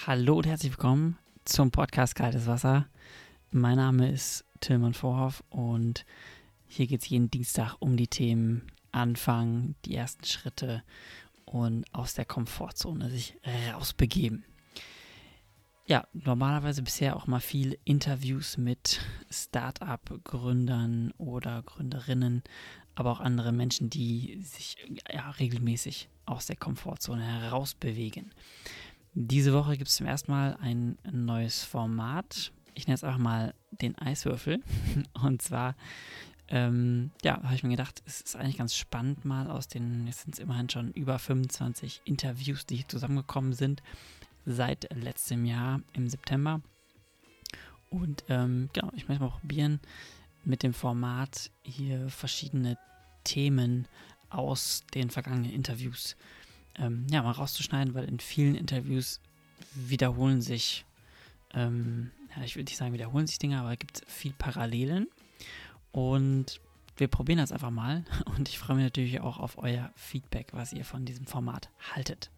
Hallo und herzlich willkommen zum Podcast Kaltes Wasser. Mein Name ist Tillmann Vorhoff und hier geht es jeden Dienstag um die Themen Anfangen, die ersten Schritte und aus der Komfortzone sich rausbegeben. Ja, normalerweise bisher auch mal viel Interviews mit Start-up-Gründern oder Gründerinnen, aber auch andere Menschen, die sich regelmäßig aus der Komfortzone herausbewegen. Diese Woche gibt es zum ersten Mal ein neues Format. Ich nenne es einfach mal den Eiswürfel. Und zwar, habe ich mir gedacht, es ist eigentlich ganz spannend mal jetzt sind es immerhin schon über 25 Interviews, die zusammengekommen sind seit letztem Jahr im September. Und ich möchte mal probieren, mit dem Format hier verschiedene Themen aus den vergangenen Interviews mal rauszuschneiden, weil in vielen Interviews wiederholen sich, ich würde nicht sagen wiederholen sich Dinge, aber es gibt viel Parallelen und wir probieren das einfach mal und ich freue mich natürlich auch auf euer Feedback, was ihr von diesem Format haltet.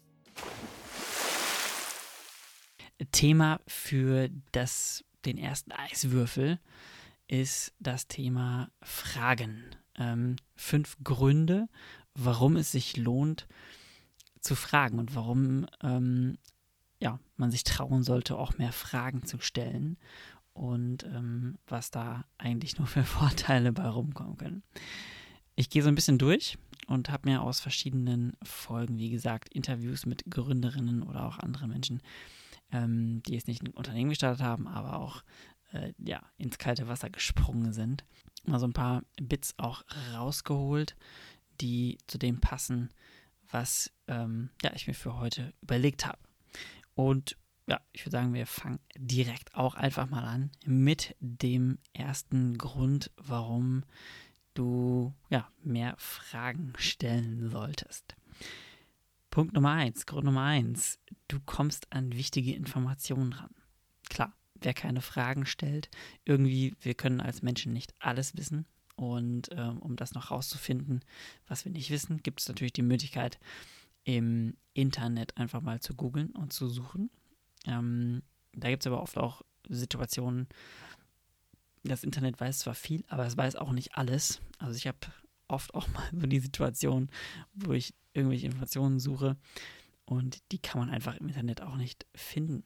Thema für den ersten Eiswürfel ist das Thema Fragen. 5 Gründe, warum es sich lohnt, zu fragen und warum man sich trauen sollte, auch mehr Fragen zu stellen und was da eigentlich nur für Vorteile bei rumkommen können. Ich gehe so ein bisschen durch und habe mir aus verschiedenen Folgen, wie gesagt, Interviews mit Gründerinnen oder auch anderen Menschen, die jetzt nicht ein Unternehmen gestartet haben, aber auch ins kalte Wasser gesprungen sind, mal so ein paar Bits auch rausgeholt, die zu dem passen, was ich mir für heute überlegt habe. Und ja, ich würde sagen, wir fangen direkt auch einfach mal an mit dem ersten Grund, warum du mehr Fragen stellen solltest. Grund Nummer 1, du kommst an wichtige Informationen ran. Klar, wer keine Fragen stellt, wir können als Menschen nicht alles wissen. Und um das noch rauszufinden, was wir nicht wissen, gibt es natürlich die Möglichkeit, im Internet einfach mal zu googeln und zu suchen. Da gibt es aber oft auch Situationen, das Internet weiß zwar viel, aber es weiß auch nicht alles. Also ich habe oft auch mal so die Situation, wo ich irgendwelche Informationen suche und die kann man einfach im Internet auch nicht finden.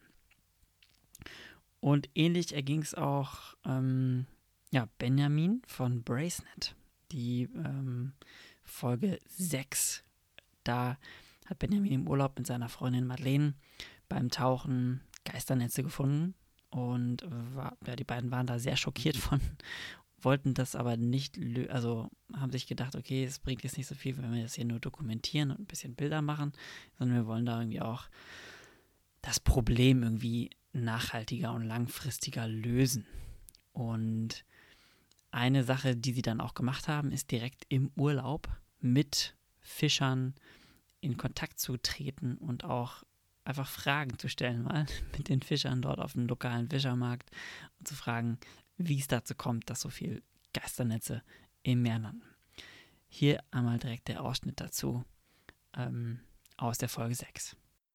Und ähnlich erging es auch Benjamin von Bracenet, die Folge 6. Da hat Benjamin im Urlaub mit seiner Freundin Madeleine beim Tauchen Geisternetze gefunden und die beiden waren da sehr schockiert von, wollten das aber nicht, haben sich gedacht, okay, es bringt jetzt nicht so viel, wenn wir das hier nur dokumentieren und ein bisschen Bilder machen, sondern wir wollen da irgendwie auch das Problem irgendwie nachhaltiger und langfristiger lösen. Und eine Sache, die sie dann auch gemacht haben, ist direkt im Urlaub mit Fischern in Kontakt zu treten und auch einfach Fragen zu stellen, mal mit den Fischern dort auf dem lokalen Fischermarkt und zu fragen, wie es dazu kommt, dass so viel Geisternetze im Meer landen. Hier einmal direkt der Ausschnitt dazu aus der Folge 6.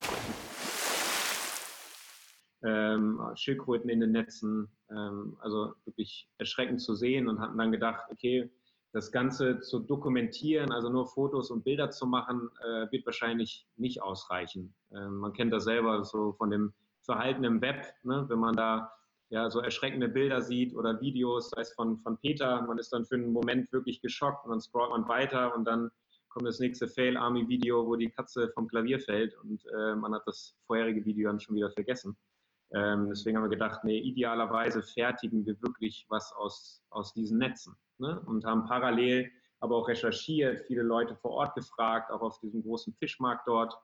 Schildkröten in den Netzen, also wirklich erschreckend zu sehen und hatten dann gedacht, okay, das Ganze zu dokumentieren, also nur Fotos und Bilder zu machen, wird wahrscheinlich nicht ausreichen. Man kennt das selber so von dem Verhalten im Web, ne? Wenn man da so erschreckende Bilder sieht oder Videos, sei es von Peter, man ist dann für einen Moment wirklich geschockt und dann scrollt man weiter und dann kommt das nächste Fail-Army-Video, wo die Katze vom Klavier fällt und man hat das vorherige Video dann schon wieder vergessen. Deswegen haben wir gedacht, idealerweise fertigen wir wirklich was aus diesen Netzen, ne? Und haben parallel aber auch recherchiert, viele Leute vor Ort gefragt, auch auf diesem großen Fischmarkt dort,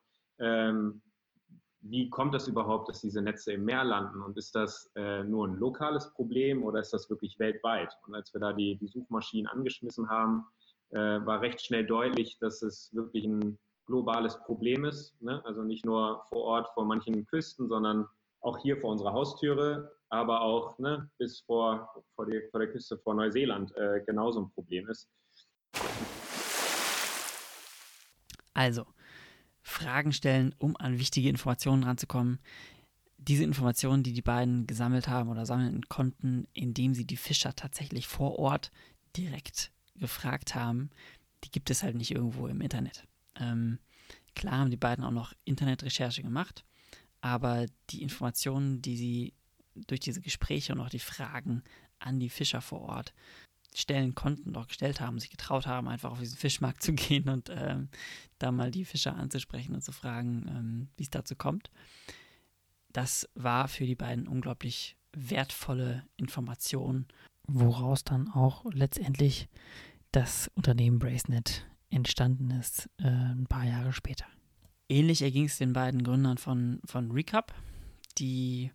wie kommt das überhaupt, dass diese Netze im Meer landen und ist das nur ein lokales Problem oder ist das wirklich weltweit? Und als wir da die Suchmaschinen angeschmissen haben, war recht schnell deutlich, dass es wirklich ein globales Problem ist, ne? Also nicht nur vor Ort vor manchen Küsten, sondern auch hier vor unserer Haustüre, aber auch bis vor der Küste vor Neuseeland genauso ein Problem ist. Also, Fragen stellen, um an wichtige Informationen ranzukommen. Diese Informationen, die die beiden gesammelt haben oder sammeln konnten, indem sie die Fischer tatsächlich vor Ort direkt gefragt haben, die gibt es halt nicht irgendwo im Internet. Klar haben die beiden auch noch Internetrecherche gemacht, aber die Informationen, die sie durch diese Gespräche und auch die Fragen an die Fischer vor Ort stellen konnten, auch gestellt haben, sich getraut haben, einfach auf diesen Fischmarkt zu gehen und da mal die Fischer anzusprechen und zu fragen, wie es dazu kommt. Das war für die beiden unglaublich wertvolle Information, woraus dann auch letztendlich das Unternehmen Bracenet entstanden ist, ein paar Jahre später. Ähnlich erging es den beiden Gründern von Recap, die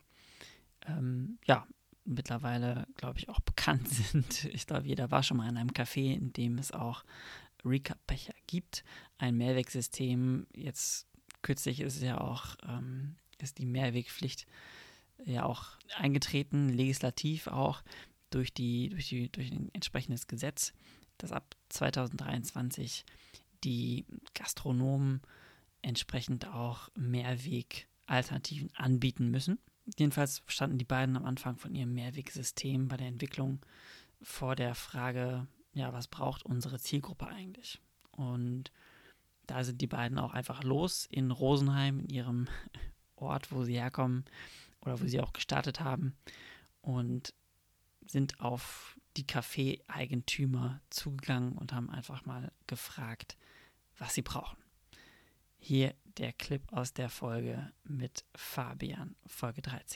mittlerweile, glaube ich, auch bekannt sind. Ich glaube, jeder war schon mal in einem Café, in dem es auch Recap-Becher gibt. Ein Mehrwegsystem. Jetzt kürzlich ist ja auch ist die Mehrwegpflicht ja auch eingetreten, legislativ auch durch ein entsprechendes Gesetz, das ab 2023 die Gastronomen entsprechend auch Mehrweg-Alternativen anbieten müssen. Jedenfalls standen die beiden am Anfang von ihrem Mehrwegsystem bei der Entwicklung vor der Frage, ja, was braucht unsere Zielgruppe eigentlich? Und da sind die beiden auch einfach los in Rosenheim, in ihrem Ort, wo sie herkommen oder wo sie auch gestartet haben, und sind auf die Café-Eigentümer zugegangen und haben einfach mal gefragt, was sie brauchen. Hier der Clip aus der Folge mit Fabian, Folge 13.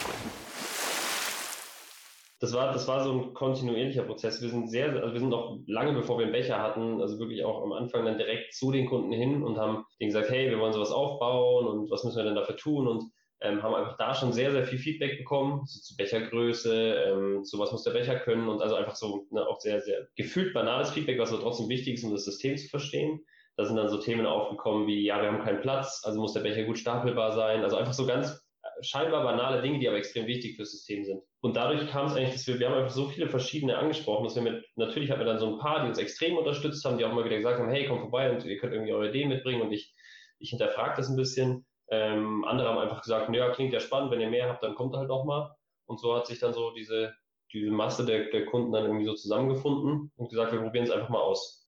Das war so ein kontinuierlicher Prozess. Wir sind auch lange bevor wir einen Becher hatten, also wirklich auch am Anfang dann direkt zu den Kunden hin und haben denen gesagt, hey, wir wollen sowas aufbauen und was müssen wir denn dafür tun, und haben einfach da schon sehr, sehr viel Feedback bekommen, so zu Bechergröße, zu was muss der Becher können, und also einfach so auch sehr, sehr gefühlt banales Feedback, was aber trotzdem wichtig ist, um das System zu verstehen. Da sind dann so Themen aufgekommen wie, ja, wir haben keinen Platz, also muss der Becher gut stapelbar sein, also einfach so ganz scheinbar banale Dinge, die aber extrem wichtig fürs System sind. Und dadurch kam es eigentlich, dass wir haben einfach so viele verschiedene angesprochen, dass natürlich hatten wir dann so ein paar, die uns extrem unterstützt haben, die auch immer wieder gesagt haben, hey, kommt vorbei und ihr könnt irgendwie eure Ideen mitbringen, und ich hinterfrage das ein bisschen. Andere haben einfach gesagt, naja, klingt ja spannend, wenn ihr mehr habt, dann kommt halt auch mal. Und so hat sich dann so diese Masse der Kunden dann irgendwie so zusammengefunden und gesagt, wir probieren es einfach mal aus.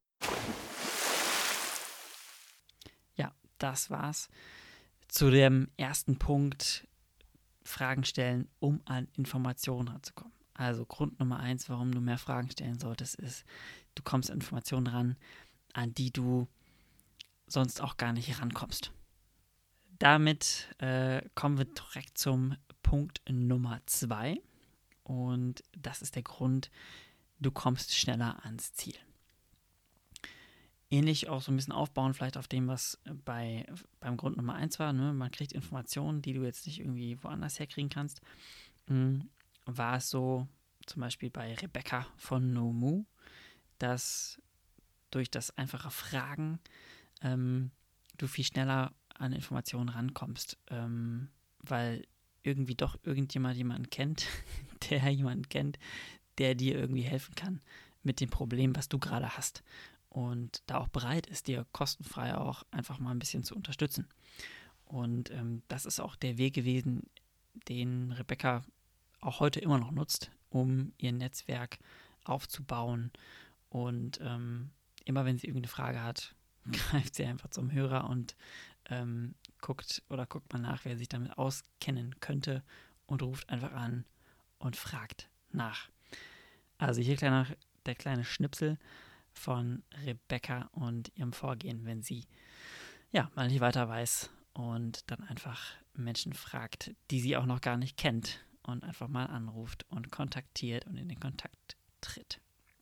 Ja, das war's. Zu dem ersten Punkt, Fragen stellen, um an Informationen ranzukommen. Also Grund Nummer 1, warum du mehr Fragen stellen solltest, ist, du kommst an Informationen ran, an die du sonst auch gar nicht rankommst. Damit kommen wir direkt zum Punkt Nummer 2, und das ist der Grund, du kommst schneller ans Ziel. Ähnlich auch so ein bisschen aufbauen, vielleicht auf dem, was beim Grund Nummer 1 war, ne? Man kriegt Informationen, die du jetzt nicht irgendwie woanders herkriegen kannst. War es so, zum Beispiel bei Rebecca von Nomu, dass durch das einfache Fragen du viel schneller an Informationen rankommst, weil irgendwie doch jemanden kennt, der jemanden kennt, der dir irgendwie helfen kann mit dem Problem, was du gerade hast. Und da auch bereit ist, dir kostenfrei auch einfach mal ein bisschen zu unterstützen. Und das ist auch der Weg gewesen, den Rebecca auch heute immer noch nutzt, um ihr Netzwerk aufzubauen. Und immer wenn sie irgendeine Frage hat, greift sie einfach zum Hörer und guckt mal nach, wer sich damit auskennen könnte, und ruft einfach an und fragt nach. Also hier der kleine Schnipsel von Rebecca und ihrem Vorgehen, wenn sie mal nicht weiter weiß und dann einfach Menschen fragt, die sie auch noch gar nicht kennt, und einfach mal anruft und kontaktiert und in den Kontakt tritt.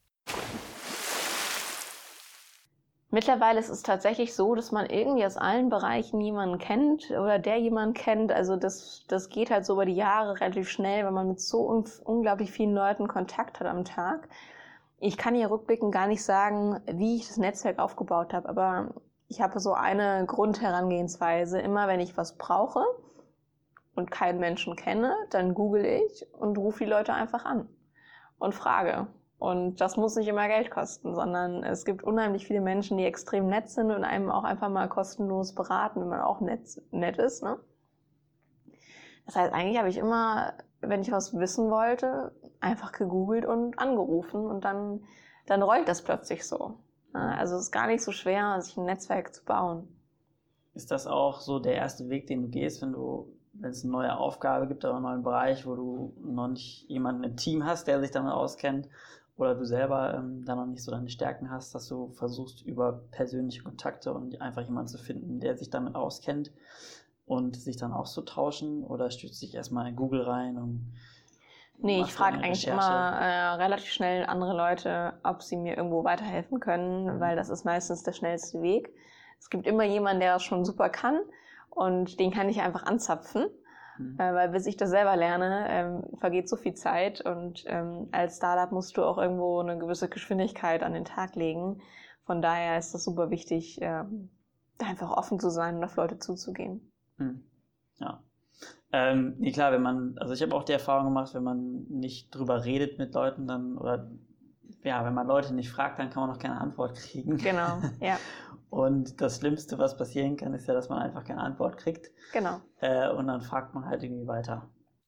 Mittlerweile ist es tatsächlich so, dass man irgendwie aus allen Bereichen jemanden kennt oder der jemanden kennt. Also das geht halt so über die Jahre relativ schnell, weil man mit so unglaublich vielen Leuten Kontakt hat am Tag. Ich kann hier rückblickend gar nicht sagen, wie ich das Netzwerk aufgebaut habe, aber ich habe so eine Grundherangehensweise. Immer wenn ich was brauche und keinen Menschen kenne, dann google ich und rufe die Leute einfach an und frage. Und das muss nicht immer Geld kosten, sondern es gibt unheimlich viele Menschen, die extrem nett sind und einem auch einfach mal kostenlos beraten, wenn man auch nett ist. Ne? Das heißt, eigentlich habe ich immer, wenn ich was wissen wollte, einfach gegoogelt und angerufen und dann rollt das plötzlich so. Also es ist gar nicht so schwer, sich ein Netzwerk zu bauen. Ist das auch so der erste Weg, den du gehst, wenn es eine neue Aufgabe gibt oder einen neuen Bereich, wo du noch nicht jemanden im Team hast, der sich damit auskennt, oder du selber da noch nicht so deine Stärken hast, dass du versuchst, über persönliche Kontakte und einfach jemanden zu finden, der sich damit auskennt und sich dann auszutauschen, oder stützt dich erstmal in Google rein und Nee, ich frage eigentlich immer relativ schnell andere Leute, ob sie mir irgendwo weiterhelfen können, weil das ist meistens der schnellste Weg. Es gibt immer jemanden, der das schon super kann und den kann ich einfach anzapfen, weil bis ich das selber lerne, vergeht so viel Zeit und als Startup musst du auch irgendwo eine gewisse Geschwindigkeit an den Tag legen. Von daher ist das super wichtig, einfach offen zu sein und auf Leute zuzugehen. Ja. Nee, klar, also ich habe auch die Erfahrung gemacht, wenn man nicht drüber redet mit Leuten, wenn man Leute nicht fragt, dann kann man auch keine Antwort kriegen. Genau, ja. Und das Schlimmste, was passieren kann, ist ja, dass man einfach keine Antwort kriegt. Genau. Und dann fragt man halt irgendwie weiter.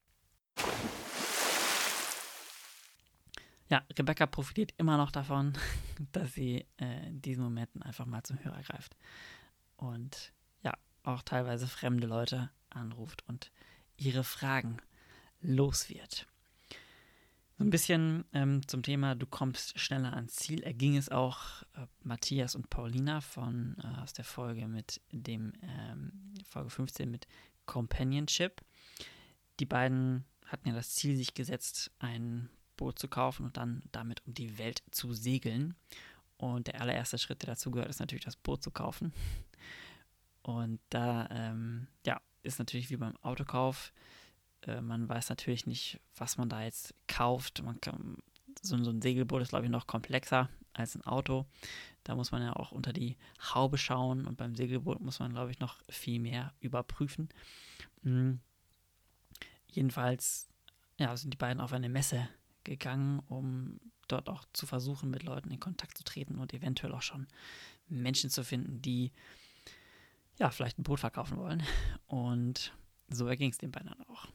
Ja, Rebecca profitiert immer noch davon, dass sie in diesen Momenten einfach mal zum Hörer greift. Und ja, auch teilweise fremde Leute anruft und ihre Fragen los wird. So ein bisschen zum Thema, du kommst schneller ans Ziel, erging es auch Matthias und Paulina aus der Folge mit Folge 15 mit Companionship. Die beiden hatten ja das Ziel sich gesetzt, ein Boot zu kaufen und dann damit um die Welt zu segeln. Und der allererste Schritt, der dazu gehört, ist natürlich das Boot zu kaufen. Und da ist natürlich wie beim Autokauf, man weiß natürlich nicht, was man da jetzt kauft. So ein Segelboot ist, glaube ich, noch komplexer als ein Auto. Da muss man ja auch unter die Haube schauen und beim Segelboot muss man, glaube ich, noch viel mehr überprüfen. Jedenfalls sind die beiden auf eine Messe gegangen, um dort auch zu versuchen, mit Leuten in Kontakt zu treten und eventuell auch schon Menschen zu finden, die vielleicht ein Boot verkaufen wollen. Und so erging es den beiden dann auch.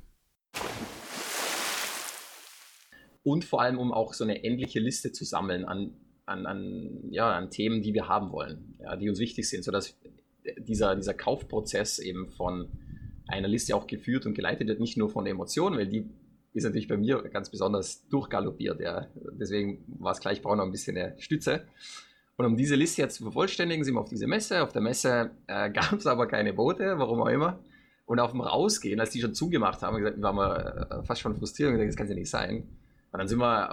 Und vor allem, um auch so eine endliche Liste zu sammeln an Themen, die wir haben wollen, die uns wichtig sind, sodass dieser Kaufprozess eben von einer Liste auch geführt und geleitet wird, nicht nur von der Emotion, weil die ist natürlich bei mir ganz besonders durchgaloppiert. Ja. Deswegen war es gleich, ich brauche noch ein bisschen eine Stütze. Und um diese Liste jetzt zu vervollständigen, sind wir auf diese Messe. Auf der Messe gab es aber keine Boote, warum auch immer. Und auf dem Rausgehen, als die schon zugemacht haben, waren wir fast schon frustriert und gesagt, das kann ja nicht sein. Und dann sind wir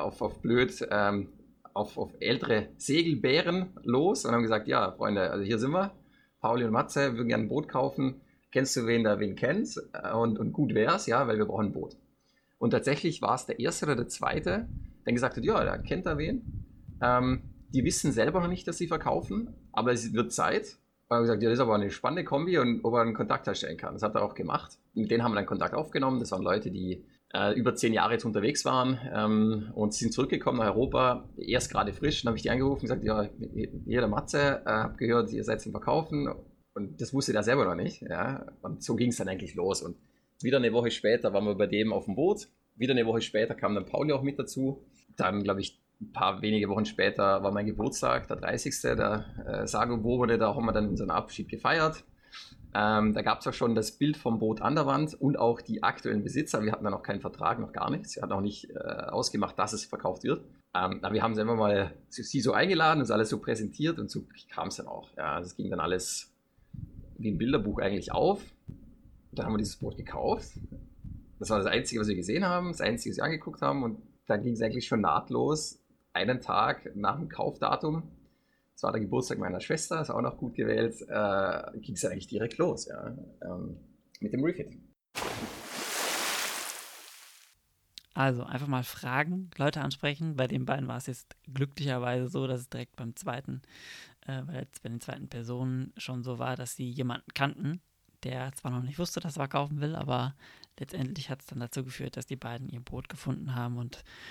auf ältere Segelbären los und haben gesagt, ja, Freunde, also hier sind wir, Pauli und Matze, wir würden gerne ein Boot kaufen. Kennst du wen kennt? Und gut wär's, ja, weil wir brauchen ein Boot. Und tatsächlich war es der erste oder der zweite, der gesagt hat, ja, da kennt er wen. Die wissen selber noch nicht, dass sie verkaufen, aber es wird Zeit. Und er hat gesagt, ja, das ist aber eine spannende Kombi und ob er einen Kontakt herstellen kann. Das hat er auch gemacht. Mit denen haben wir dann Kontakt aufgenommen. Das waren Leute, die über 10 Jahre jetzt unterwegs waren und sind zurückgekommen nach Europa, erst gerade frisch. Dann habe ich die angerufen und gesagt, ja, hier der Matze, habe gehört, ihr seid zum Verkaufen. Und das wusste der selber noch nicht. Ja. Und so ging es dann eigentlich los. Und wieder eine Woche später waren wir bei dem auf dem Boot. Wieder eine Woche später kam dann Pauli auch mit dazu. Dann, glaube ich, ein paar wenige Wochen später war mein Geburtstag, der 30. Der Sago-Bobode, da haben wir dann unseren Abschied gefeiert. Da gab es auch schon das Bild vom Boot an der Wand und auch die aktuellen Besitzer. Wir hatten dann noch keinen Vertrag, noch gar nichts. Wir hatten auch nicht ausgemacht, dass es verkauft wird. Aber wir haben sie immer mal sie so eingeladen, uns alles so präsentiert und so kam es dann auch. Ja, das ging dann alles wie ein Bilderbuch eigentlich auf. Und dann haben wir dieses Boot gekauft. Das war das Einzige, was wir gesehen haben, das Einzige, was wir angeguckt haben. Und dann ging es eigentlich schon nahtlos, einen Tag nach dem Kaufdatum. Das war der Geburtstag meiner Schwester, ist auch noch gut gewählt, ging es eigentlich direkt los, mit dem Refit. Also einfach mal fragen, Leute ansprechen. Bei den beiden war es jetzt glücklicherweise so, dass es direkt bei den zweiten Personen schon so war, dass sie jemanden kannten, der zwar noch nicht wusste, dass er verkaufen will, aber letztendlich hat es dann dazu geführt, dass die beiden ihr Boot gefunden haben und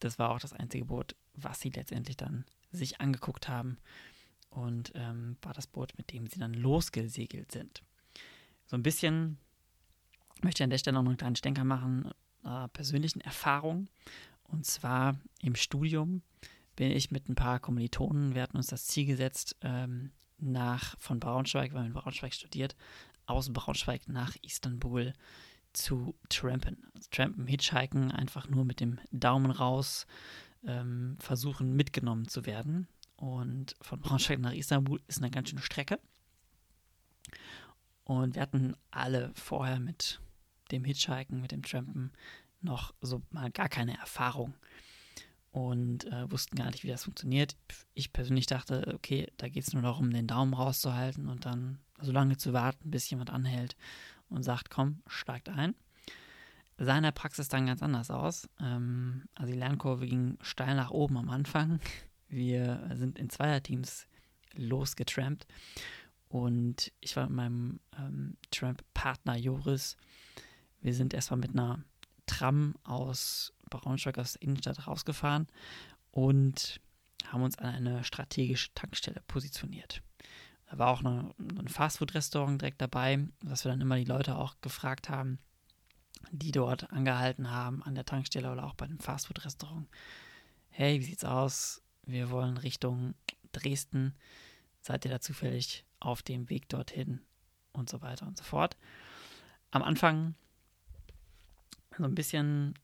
das war auch das einzige Boot, was sie letztendlich dann sich angeguckt haben und war das Boot, mit dem sie dann losgesegelt sind. So ein bisschen möchte ich an der Stelle noch einen kleinen Schlenker machen, persönlichen Erfahrungen. Und zwar im Studium bin ich mit ein paar Kommilitonen, wir hatten uns das Ziel gesetzt, von Braunschweig, weil wir in Braunschweig studiert, aus Braunschweig nach Istanbul zu trampen. Also trampen, hitchhiken, einfach nur mit dem Daumen raus, versuchen mitgenommen zu werden. Und von Braunschweig nach Istanbul ist eine ganz schöne Strecke. Und wir hatten alle vorher mit dem Hitchhiken, mit dem Trampen noch so mal gar keine Erfahrung und wussten gar nicht, wie das funktioniert. Ich persönlich dachte, okay, da geht es nur darum, den Daumen rauszuhalten und dann so lange zu warten, bis jemand anhält und sagt, komm, steigt ein. Sah in der Praxis dann ganz anders aus. Also die Lernkurve ging steil nach oben am Anfang. Wir sind in Zweierteams losgetrampt und ich war mit meinem Tramp-Partner Joris. Wir sind erstmal mit einer Tram aus Braunschweig, aus der Innenstadt rausgefahren und haben uns an eine strategische Tankstelle positioniert. Da war auch ein Fastfood-Restaurant direkt dabei, dass wir dann immer die Leute auch gefragt haben, die dort angehalten haben an der Tankstelle oder auch bei dem Fastfood-Restaurant. Hey, wie sieht's aus? Wir wollen Richtung Dresden. Seid ihr da zufällig auf dem Weg dorthin? Und so weiter und so fort. Am Anfang so ein bisschen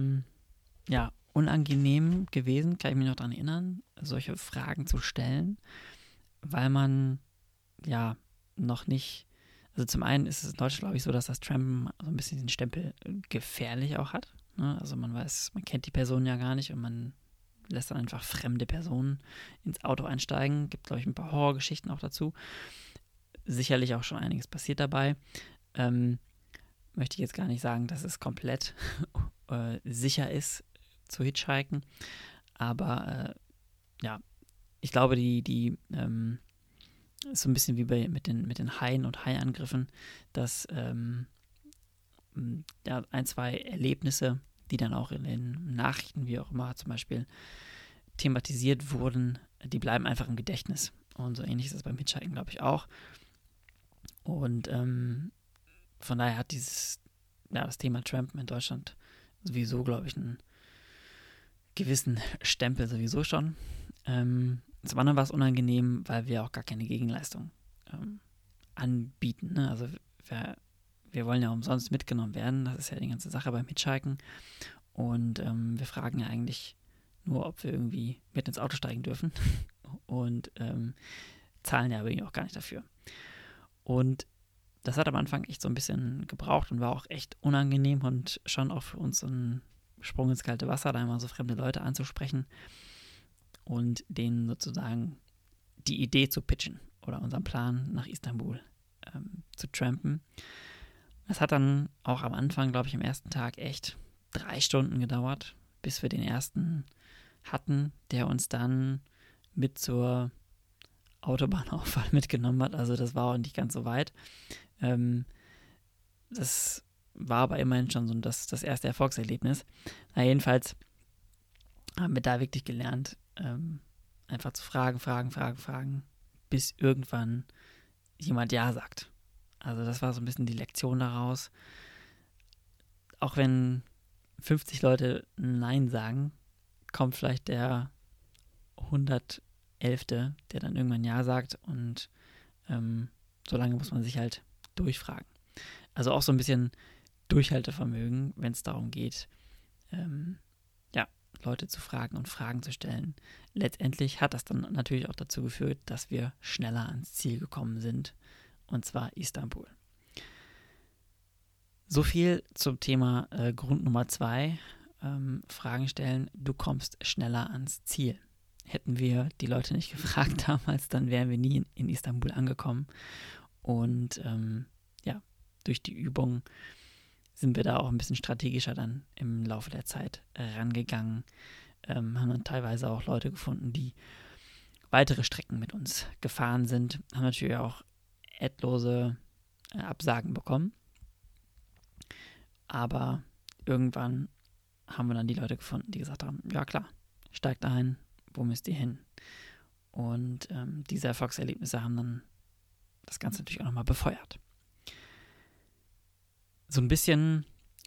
unangenehm gewesen, kann ich mich noch daran erinnern, solche Fragen zu stellen, weil man ja noch nicht, also zum einen ist es in Deutschland, glaube ich, so, dass das Trampen so ein bisschen den Stempel gefährlich auch hat. Ne? Also man kennt die Person ja gar nicht und man lässt dann einfach fremde Personen ins Auto einsteigen. Gibt, glaube ich, ein paar Horrorgeschichten auch dazu. Sicherlich auch schon einiges passiert dabei. Möchte ich jetzt gar nicht sagen, dass es komplett sicher ist zu hitchhiken, aber ich glaube, die ist so ein bisschen wie mit den Haien und Haiangriffen, dass ein, zwei Erlebnisse, die dann auch in den Nachrichten, wie auch immer, zum Beispiel thematisiert wurden, die bleiben einfach im Gedächtnis. Und so ähnlich ist es beim Hitchhiken, glaube ich, auch. Und von daher hat das Thema Trampen in Deutschland sowieso, glaube ich, einen gewissen Stempel sowieso schon. Zum anderen war es unangenehm, weil wir auch gar keine Gegenleistung anbieten. Ne? Also wir wollen ja umsonst mitgenommen werden. Das ist ja die ganze Sache beim Hitchhiken. Und wir fragen ja eigentlich nur, ob wir irgendwie mit ins Auto steigen dürfen. Und zahlen ja aber auch gar nicht dafür. Und das hat am Anfang echt so ein bisschen gebraucht und war auch echt unangenehm und schon auch für uns so ein Sprung ins kalte Wasser, da immer so fremde Leute anzusprechen und denen sozusagen die Idee zu pitchen oder unseren Plan nach Istanbul zu trampen. Das hat dann auch am Anfang, glaube ich, am ersten Tag echt 3 Stunden gedauert, bis wir den ersten hatten, der uns dann mit zur Autobahnauffahrt mitgenommen hat. Also das war auch nicht ganz so weit. Das war aber immerhin schon so das erste Erfolgserlebnis. Na, jedenfalls haben wir da wirklich gelernt, einfach zu fragen, bis irgendwann jemand Ja sagt. Also das war so ein bisschen die Lektion daraus. Auch wenn 50 Leute Nein sagen, kommt vielleicht der 111., der dann irgendwann Ja sagt und so lange muss man sich halt durchfragen. Also auch so ein bisschen Durchhaltevermögen, wenn es darum geht, Leute zu fragen und Fragen zu stellen. Letztendlich hat das dann natürlich auch dazu geführt, dass wir schneller ans Ziel gekommen sind, und zwar Istanbul. So viel zum Thema Grund Nummer 2, Fragen stellen, du kommst schneller ans Ziel. Hätten wir die Leute nicht gefragt damals, dann wären wir nie in Istanbul angekommen. Und durch die Übung sind wir da auch ein bisschen strategischer dann im Laufe der Zeit rangegangen. Haben dann teilweise auch Leute gefunden, die weitere Strecken mit uns gefahren sind. Haben natürlich auch ettlose Absagen bekommen. Aber irgendwann haben wir dann die Leute gefunden, die gesagt haben, ja klar, steigt ein, wo müsst ihr hin? Und diese Erfolgserlebnisse haben dann das Ganze natürlich auch nochmal befeuert. So ein bisschen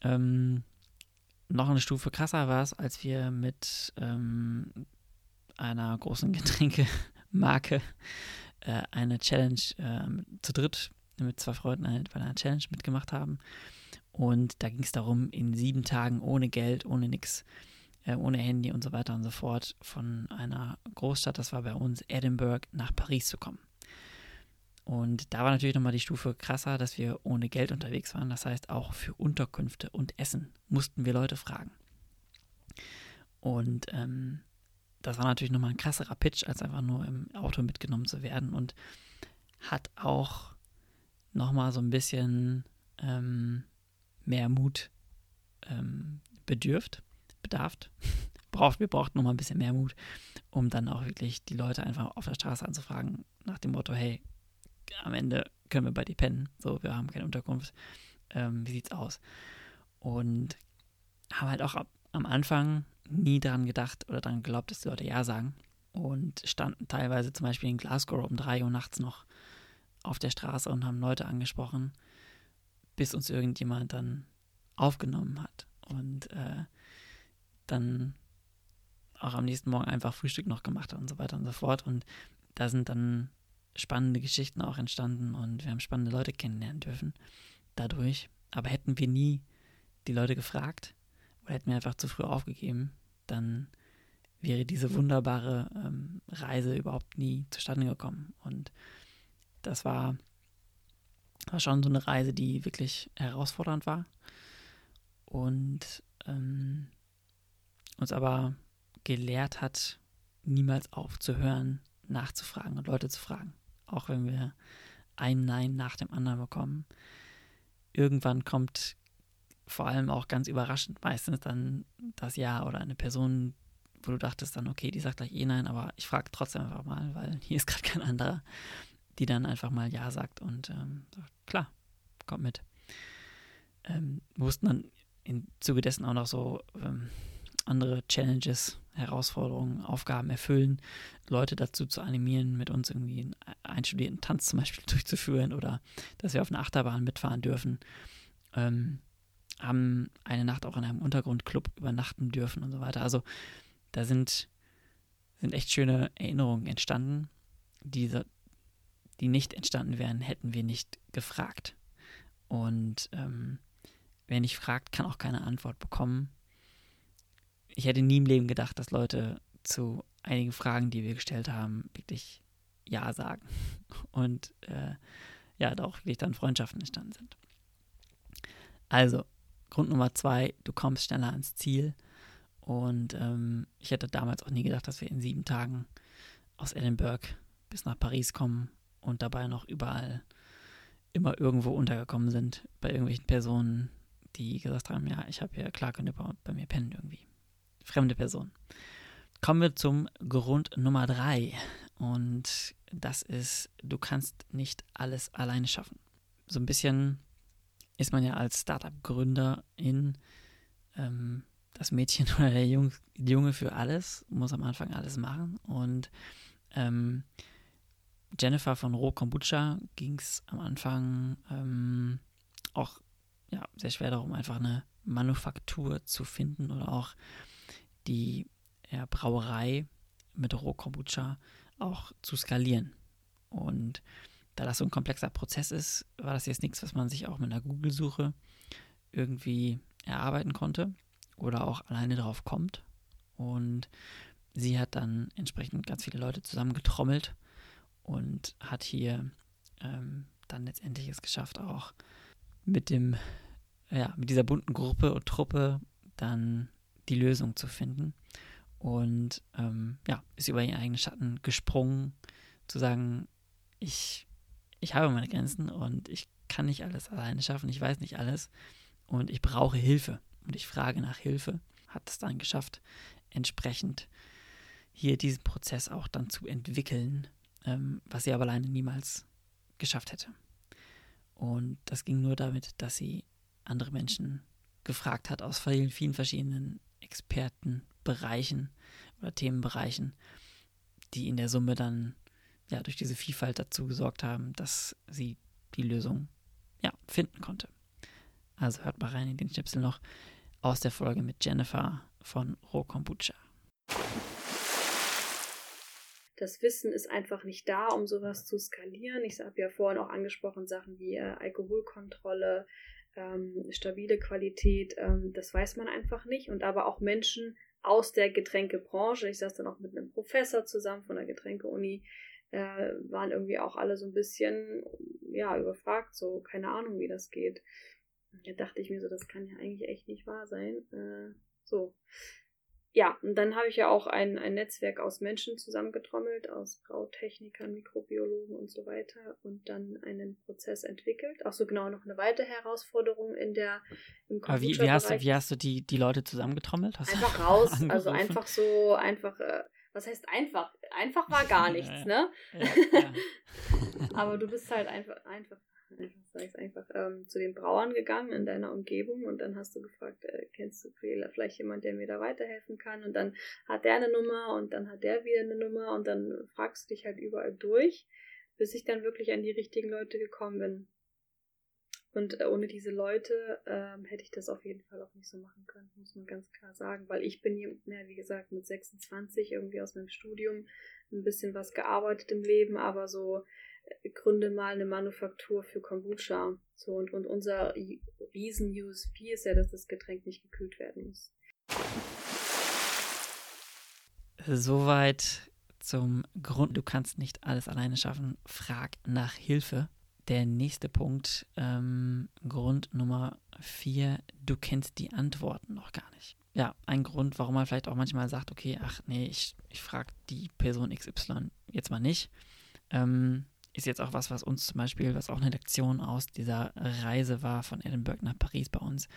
noch eine Stufe krasser war es, als wir mit einer großen Getränkemarke eine Challenge zu dritt mit 2 Freunden bei einer Challenge mitgemacht haben. Und da ging es darum, in 7 Tagen ohne Geld, ohne nix, ohne Handy und so weiter und so fort von einer Großstadt, das war bei uns Edinburgh, nach Paris zu kommen. Und da war natürlich nochmal die Stufe krasser, dass wir ohne Geld unterwegs waren. Das heißt, auch für Unterkünfte und Essen mussten wir Leute fragen. Und das war natürlich nochmal ein krasserer Pitch, als einfach nur im Auto mitgenommen zu werden und hat auch nochmal so ein bisschen mehr Mut wir brauchten nochmal ein bisschen mehr Mut, um dann auch wirklich die Leute einfach auf der Straße anzufragen, nach dem Motto, hey, am Ende können wir bei dir pennen, so, wir haben keine Unterkunft, wie sieht's aus? Und haben halt auch am Anfang nie daran gedacht oder daran geglaubt, dass die Leute Ja sagen und standen teilweise zum Beispiel in Glasgow um 3 Uhr nachts noch auf der Straße und haben Leute angesprochen, bis uns irgendjemand dann aufgenommen hat und dann auch am nächsten Morgen einfach Frühstück noch gemacht hat und so weiter und so fort. Und da sind dann spannende Geschichten auch entstanden und wir haben spannende Leute kennenlernen dürfen dadurch. Aber hätten wir nie die Leute gefragt oder hätten wir einfach zu früh aufgegeben, dann wäre diese wunderbare Reise überhaupt nie zustande gekommen. Und das war schon so eine Reise, die wirklich herausfordernd war und uns aber gelehrt hat, niemals aufzuhören, nachzufragen und Leute zu fragen. Auch wenn wir ein Nein nach dem anderen bekommen. Irgendwann kommt vor allem auch ganz überraschend meistens dann das Ja oder eine Person, wo du dachtest dann, okay, die sagt gleich Nein, aber ich frage trotzdem einfach mal, weil hier ist gerade kein anderer, die dann einfach mal Ja sagt und sagt, klar, kommt mit. Wir mussten dann im Zuge dessen auch noch so andere Challenges, Herausforderungen, Aufgaben erfüllen, Leute dazu zu animieren, mit uns irgendwie einen einstudierten Tanz zum Beispiel durchzuführen oder dass wir auf einer Achterbahn mitfahren dürfen. Haben eine Nacht auch in einem Untergrundclub übernachten dürfen und so weiter. Also da sind echt schöne Erinnerungen entstanden, die nicht entstanden wären, hätten wir nicht gefragt. Und wer nicht fragt, kann auch keine Antwort bekommen. Ich hätte nie im Leben gedacht, dass Leute zu einigen Fragen, die wir gestellt haben, wirklich Ja sagen. Und da auch wirklich dann Freundschaften entstanden sind. Also, Grund Nummer 2, du kommst schneller ans Ziel. Und ich hätte damals auch nie gedacht, dass wir in 7 Tagen aus Edinburgh bis nach Paris kommen und dabei noch überall immer irgendwo untergekommen sind bei irgendwelchen Personen, die gesagt haben, ja, ich habe hier, klar, könnt ihr bei mir pennen irgendwie. Fremde Personen. Kommen wir zum Grund Nummer 3 und das ist, du kannst nicht alles alleine schaffen. So ein bisschen ist man ja als Startup-Gründerin das Mädchen oder der Junge für alles, muss am Anfang alles machen und Jennifer von Roh Kombucha ging es am Anfang auch sehr schwer darum, einfach eine Manufaktur zu finden oder auch die Brauerei mit Roh Kombucha auch zu skalieren. Und da das so ein komplexer Prozess ist, war das jetzt nichts, was man sich auch mit einer Google-Suche irgendwie erarbeiten konnte oder auch alleine drauf kommt. Und sie hat dann entsprechend ganz viele Leute zusammengetrommelt und hat hier dann letztendlich es geschafft, auch mit dieser bunten Gruppe und Truppe dann die Lösung zu finden und ist über ihren eigenen Schatten gesprungen, zu sagen, ich habe meine Grenzen und ich kann nicht alles alleine schaffen, ich weiß nicht alles und ich brauche Hilfe und ich frage nach Hilfe, hat es dann geschafft, entsprechend hier diesen Prozess auch dann zu entwickeln, was sie aber alleine niemals geschafft hätte. Und das ging nur damit, dass sie andere Menschen gefragt hat aus vielen, vielen verschiedenen Expertenbereichen oder Themenbereichen, die in der Summe dann ja durch diese Vielfalt dazu gesorgt haben, dass sie die Lösung finden konnte. Also hört mal rein in den Schnipsel noch aus der Folge mit Jennifer von Roh Kombucha. Das Wissen ist einfach nicht da, um sowas zu skalieren. Ich habe ja vorhin auch angesprochen, Sachen wie Alkoholkontrolle, stabile Qualität, das weiß man einfach nicht. Und aber auch Menschen aus der Getränkebranche, ich saß dann auch mit einem Professor zusammen von der Getränkeuni, waren irgendwie auch alle so ein bisschen überfragt, so keine Ahnung, wie das geht. Da dachte ich mir so, das kann ja eigentlich echt nicht wahr sein. Ja, und dann habe ich ja auch ein Netzwerk aus Menschen zusammengetrommelt, aus Brautechnikern, Mikrobiologen und so weiter und dann einen Prozess entwickelt. Auch so genau noch eine weitere Herausforderung im Kombucha-Bereich. Wie hast du die Leute zusammengetrommelt? Einfach raus, also was heißt einfach? Einfach war gar nichts, ne? Ja. Aber du bist halt einfach zu den Brauern gegangen in deiner Umgebung und dann hast du gefragt, kennst du vielleicht jemanden, der mir da weiterhelfen kann? Und dann hat der eine Nummer und dann hat der wieder eine Nummer und dann fragst du dich halt überall durch, bis ich dann wirklich an die richtigen Leute gekommen bin. Und ohne diese Leute hätte ich das auf jeden Fall auch nicht so machen können, muss man ganz klar sagen, weil ich bin wie gesagt, mit 26 irgendwie aus meinem Studium ein bisschen was gearbeitet im Leben, aber so gründe mal eine Manufaktur für Kombucha. So, und unser riesen USP ist ja, dass das Getränk nicht gekühlt werden muss. Soweit zum Grund, du kannst nicht alles alleine schaffen, frag nach Hilfe. Der nächste Punkt, Grund Nummer 4, du kennst die Antworten noch gar nicht. Ja, ein Grund, warum man vielleicht auch manchmal sagt, okay, ich frage die Person XY jetzt mal nicht, ist jetzt auch was uns zum Beispiel, was auch eine Lektion aus dieser Reise war von Edinburgh nach Paris bei uns.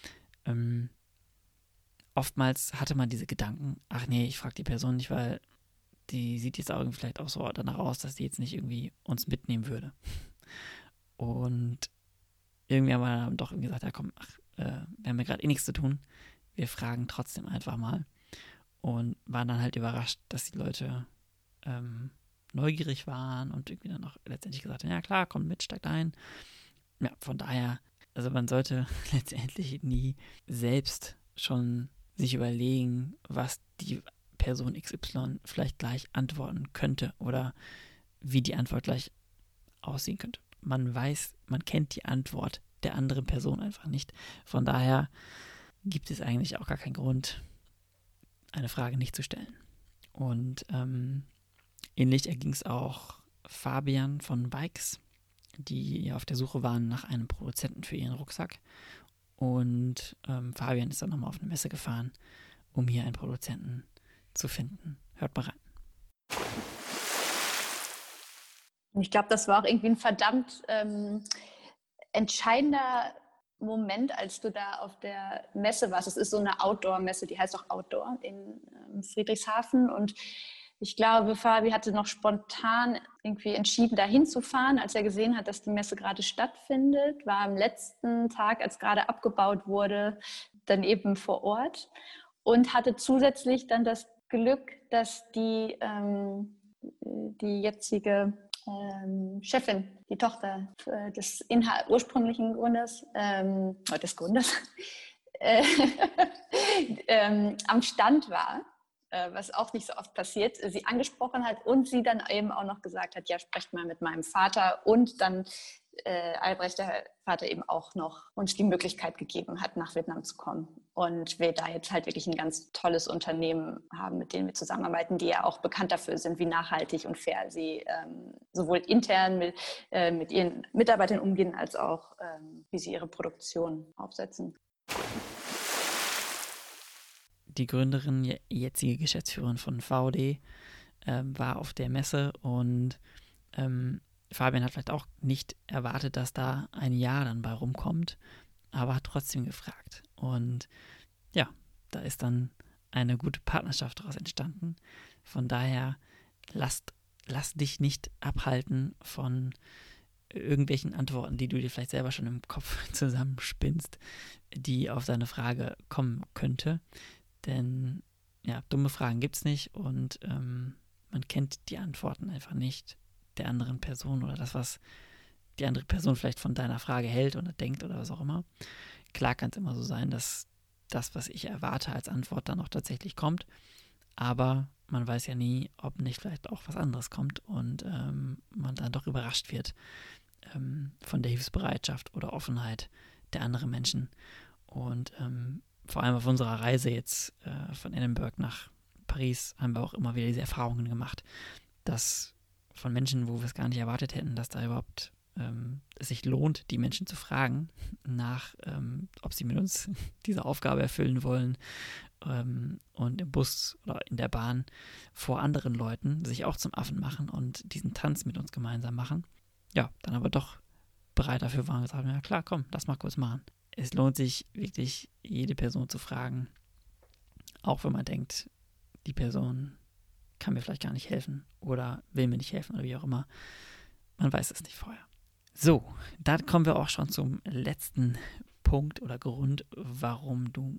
Oftmals hatte man diese Gedanken, ich frage die Person nicht, weil die sieht jetzt auch irgendwie vielleicht auch so danach aus, dass die jetzt nicht irgendwie uns mitnehmen würde. Und irgendwie haben wir dann doch gesagt, wir haben ja gerade nichts zu tun, wir fragen trotzdem einfach mal. Und waren dann halt überrascht, dass die Leute neugierig waren und irgendwie dann auch letztendlich gesagt haben, ja klar, kommt mit, steigt ein. Ja, von daher, also man sollte letztendlich nie selbst schon sich überlegen, was die Person XY vielleicht gleich antworten könnte oder wie die Antwort gleich aussehen könnte. Man kennt die Antwort der anderen Person einfach nicht. Von daher gibt es eigentlich auch gar keinen Grund, eine Frage nicht zu stellen. Und ähnlich erging es auch Fabian von Bikes, die ja auf der Suche waren nach einem Produzenten für ihren Rucksack. Und Fabian ist dann nochmal auf eine Messe gefahren, um hier einen Produzenten zu finden. Hört mal rein. Ich glaube, das war auch irgendwie ein verdammt entscheidender Moment, als du da auf der Messe warst. Es ist so eine Outdoor-Messe, die heißt auch Outdoor in Friedrichshafen. Und ich glaube, Fabi hatte noch spontan irgendwie entschieden, da hinzufahren, als er gesehen hat, dass die Messe gerade stattfindet. War am letzten Tag, als gerade abgebaut wurde, dann eben vor Ort. Und hatte zusätzlich dann das Glück, dass die jetzige Chefin, die Tochter des ursprünglichen Gründers, des Gründers, am Stand war, was auch nicht so oft passiert, sie angesprochen hat und sie dann eben auch noch gesagt hat, ja, sprecht mal mit meinem Vater und dann Albrecht, der Vater, eben auch noch uns die Möglichkeit gegeben hat, nach Vietnam zu kommen. Und wir da jetzt halt wirklich ein ganz tolles Unternehmen haben, mit denen wir zusammenarbeiten, die ja auch bekannt dafür sind, wie nachhaltig und fair sie sowohl intern mit ihren Mitarbeitern umgehen, als auch wie sie ihre Produktion aufsetzen. Die Gründerin, jetzige Geschäftsführerin von VD, war auf der Messe und Fabian hat vielleicht auch nicht erwartet, dass da ein Ja dann bei rumkommt, aber hat trotzdem gefragt. Und ja, da ist dann eine gute Partnerschaft daraus entstanden. Von daher, lass dich nicht abhalten von irgendwelchen Antworten, die du dir vielleicht selber schon im Kopf zusammenspinnst, die auf deine Frage kommen könnte. Denn ja, dumme Fragen gibt es nicht und man kennt die Antworten einfach nicht der anderen Person oder das, was die andere Person vielleicht von deiner Frage hält oder denkt oder was auch immer. Klar kann es immer so sein, dass das, was ich erwarte als Antwort, dann auch tatsächlich kommt, aber man weiß ja nie, ob nicht vielleicht auch was anderes kommt und man dann doch überrascht wird von der Hilfsbereitschaft oder Offenheit der anderen Menschen. Und vor allem auf unserer Reise jetzt von Edinburgh nach Paris haben wir auch immer wieder diese Erfahrungen gemacht, dass von Menschen, wo wir es gar nicht erwartet hätten, dass da überhaupt es sich lohnt, die Menschen zu fragen, ob sie mit uns diese Aufgabe erfüllen wollen und im Bus oder in der Bahn vor anderen Leuten sich auch zum Affen machen und diesen Tanz mit uns gemeinsam machen. Ja, dann aber doch bereit dafür waren und gesagt haben, ja klar, komm, lass mal kurz machen. Es lohnt sich wirklich, jede Person zu fragen, auch wenn man denkt, die Person kann mir vielleicht gar nicht helfen oder will mir nicht helfen oder wie auch immer. Man weiß es nicht vorher. So, dann kommen wir auch schon zum letzten Punkt oder Grund, warum du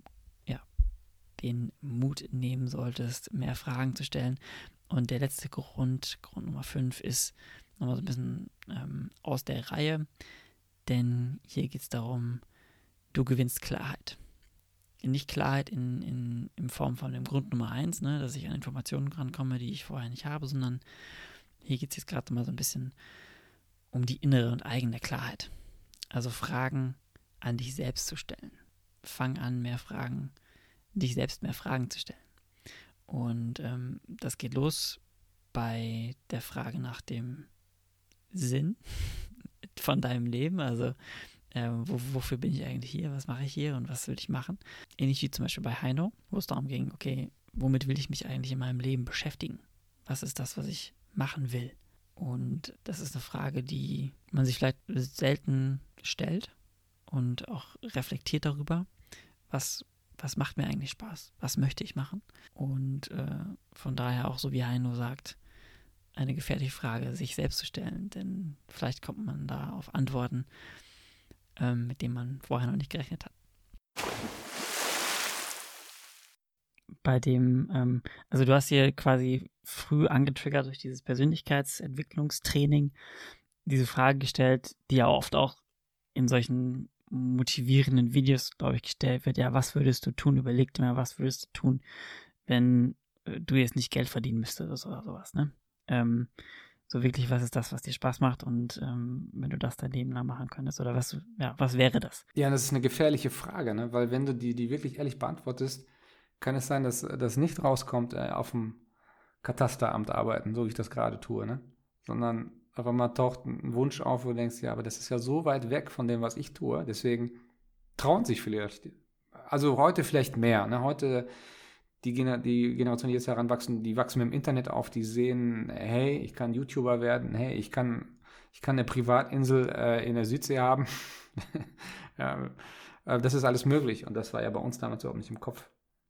den Mut nehmen solltest, mehr Fragen zu stellen. Und der letzte Grund Nummer 5, ist nochmal so ein bisschen aus der Reihe, denn hier geht es darum, du gewinnst Klarheit. Nicht Klarheit in Form von dem Grund Nummer 1, ne, dass ich an Informationen rankomme, die ich vorher nicht habe, sondern hier geht es jetzt gerade mal so ein bisschen um die innere und eigene Klarheit. Also Fragen an dich selbst zu stellen. Fang an, dich selbst mehr Fragen zu stellen. Und das geht los bei der Frage nach dem Sinn von deinem Leben. Also wofür bin ich eigentlich hier? Was mache ich hier und was will ich machen? Ähnlich wie zum Beispiel bei Heino, wo es darum ging, okay, womit will ich mich eigentlich in meinem Leben beschäftigen? Was ist das, was ich machen will? Und das ist eine Frage, die man sich vielleicht selten stellt und auch reflektiert darüber, was macht mir eigentlich Spaß? Was möchte ich machen? Und von daher auch, so wie Heino sagt, eine gefährliche Frage, sich selbst zu stellen, denn vielleicht kommt man da auf Antworten, mit denen man vorher noch nicht gerechnet hat. Bei dem, also du hast hier quasi früh angetriggert durch dieses Persönlichkeitsentwicklungstraining diese Frage gestellt, die ja oft auch in solchen motivierenden Videos, glaube ich, gestellt wird. Ja, was würdest du tun? Überleg dir mal, was würdest du tun, wenn du jetzt nicht Geld verdienen müsstest oder sowas, ne? So wirklich, was ist das, was dir Spaß macht und wenn du das dein Leben lang machen könntest oder was wäre das? Ja, das ist eine gefährliche Frage, ne? Weil wenn du die wirklich ehrlich beantwortest, kann es sein, dass das nicht rauskommt, auf dem Katasteramt arbeiten, so wie ich das gerade tue, ne? Sondern auf einmal taucht ein Wunsch auf, wo du denkst, ja, aber das ist ja so weit weg von dem, was ich tue, deswegen trauen sich vielleicht, also heute vielleicht mehr, ne? Heute die Generation, die jetzt heranwachsen, die wachsen mit dem Internet auf, die sehen, hey, ich kann YouTuber werden, hey, ich kann eine Privatinsel in der Südsee haben. Ja, das ist alles möglich und das war ja bei uns damals überhaupt nicht im Kopf.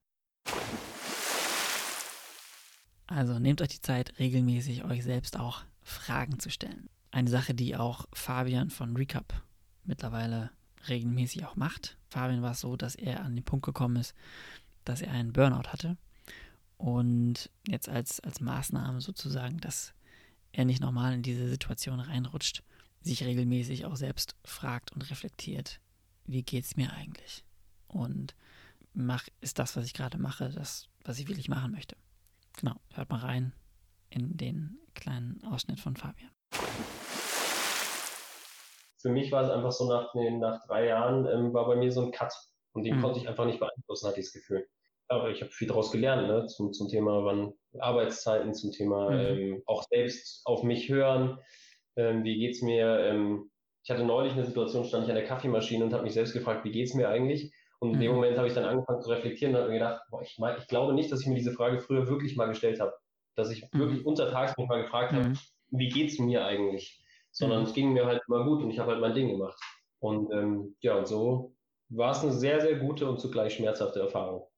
Also nehmt euch die Zeit, regelmäßig euch selbst auch Fragen zu stellen. Eine Sache, die auch Fabian von Recap mittlerweile regelmäßig auch macht. Fabian war es so, dass er an den Punkt gekommen ist, dass er einen Burnout hatte und jetzt als Maßnahme sozusagen, dass er nicht nochmal in diese Situation reinrutscht, sich regelmäßig auch selbst fragt und reflektiert, wie geht's mir eigentlich? Und ist das, was ich gerade mache, das, was ich wirklich machen möchte? Genau, hört mal rein in den kleinen Ausschnitt von Fabian. Für mich war es einfach so, nach 3 Jahren war bei mir so ein Cut und den konnte ich einfach nicht beeinflussen, hatte ich das Gefühl. Aber ich habe viel daraus gelernt, ne? Zum Thema Arbeitszeiten, zum Thema auch selbst auf mich hören. Wie geht's mir? Ich hatte neulich eine Situation, stand ich an der Kaffeemaschine und habe mich selbst gefragt, wie geht's mir eigentlich? Und in dem Moment habe ich dann angefangen zu reflektieren und habe mir gedacht, ich glaube nicht, dass ich mir diese Frage früher wirklich mal gestellt habe. Dass ich wirklich untertags mich mal gefragt habe, wie geht's mir eigentlich? Sondern es ging mir halt immer gut und ich habe halt mein Ding gemacht. Und und so war es eine sehr, sehr gute und zugleich schmerzhafte Erfahrung.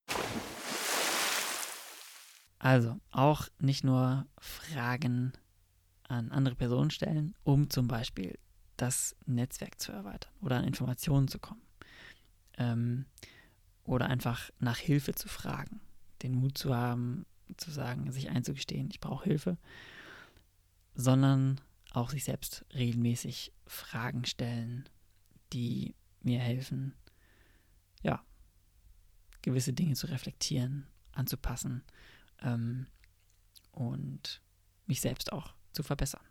Also auch nicht nur Fragen an andere Personen stellen, um zum Beispiel das Netzwerk zu erweitern oder an Informationen zu kommen. oder einfach nach Hilfe zu fragen, den Mut zu haben, zu sagen, sich einzugestehen, ich brauche Hilfe, sondern auch sich selbst regelmäßig Fragen stellen, die mir helfen, ja, gewisse Dinge zu reflektieren, anzupassen und mich selbst auch zu verbessern.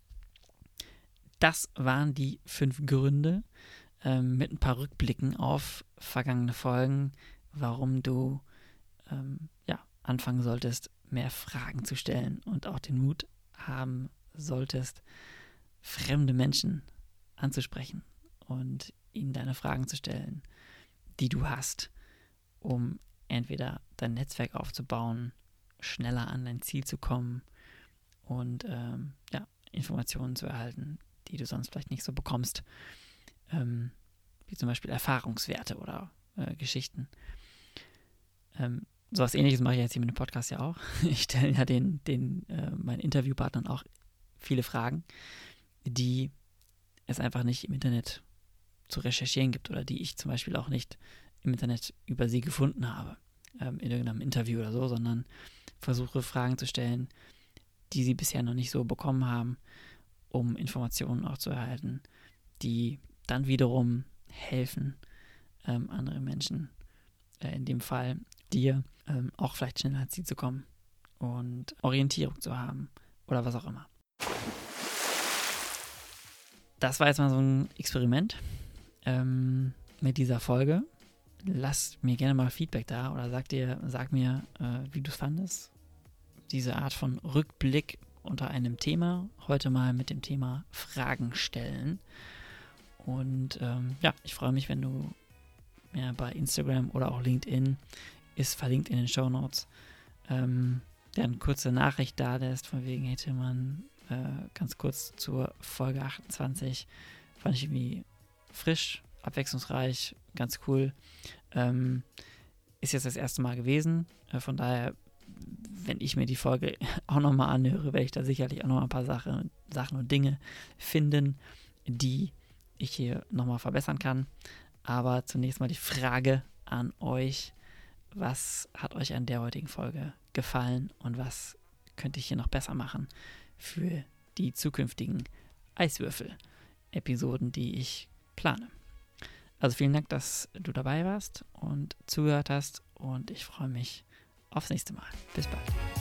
Das waren die 5 Gründe mit ein paar Rückblicken auf vergangene Folgen, warum du anfangen solltest, mehr Fragen zu stellen und auch den Mut haben solltest, fremde Menschen anzusprechen und ihnen deine Fragen zu stellen, die du hast, um entweder dein Netzwerk aufzubauen, schneller an dein Ziel zu kommen und Informationen zu erhalten, die du sonst vielleicht nicht so bekommst, wie zum Beispiel Erfahrungswerte oder Geschichten. Sowas Ähnliches mache ich jetzt hier mit dem Podcast ja auch. Ich stelle ja meinen Interviewpartnern auch viele Fragen, die es einfach nicht im Internet zu recherchieren gibt oder die ich zum Beispiel auch nicht im Internet über sie gefunden habe, in irgendeinem Interview oder so, sondern versuche Fragen zu stellen, die sie bisher noch nicht so bekommen haben, um Informationen auch zu erhalten, die dann wiederum helfen, andere Menschen, in dem Fall dir, auch vielleicht schneller ans Ziel zu kommen und Orientierung zu haben oder was auch immer. Das war jetzt mal so ein Experiment mit dieser Folge. Lasst mir gerne mal Feedback da oder sag mir, wie du es fandest. Diese Art von Rückblick unter einem Thema. Heute mal mit dem Thema Fragen stellen. Und ich freue mich, wenn du mir bei Instagram oder auch LinkedIn, ist verlinkt in den Shownotes, eine kurze Nachricht da lässt, von wegen, hey Tillmann, ganz kurz zur Folge 28. Fand ich irgendwie frisch, abwechslungsreich, ganz cool. Ist jetzt das erste Mal gewesen. Von daher, wenn ich mir die Folge auch nochmal anhöre, werde ich da sicherlich auch nochmal ein paar Sachen und Dinge finden, die ich hier nochmal verbessern kann. Aber zunächst mal die Frage an euch: Was hat euch an der heutigen Folge gefallen und was könnte ich hier noch besser machen für die zukünftigen Eiswürfel-Episoden, die ich plane? Also vielen Dank, dass du dabei warst und zugehört hast und ich freue mich aufs nächste Mal. Bis bald.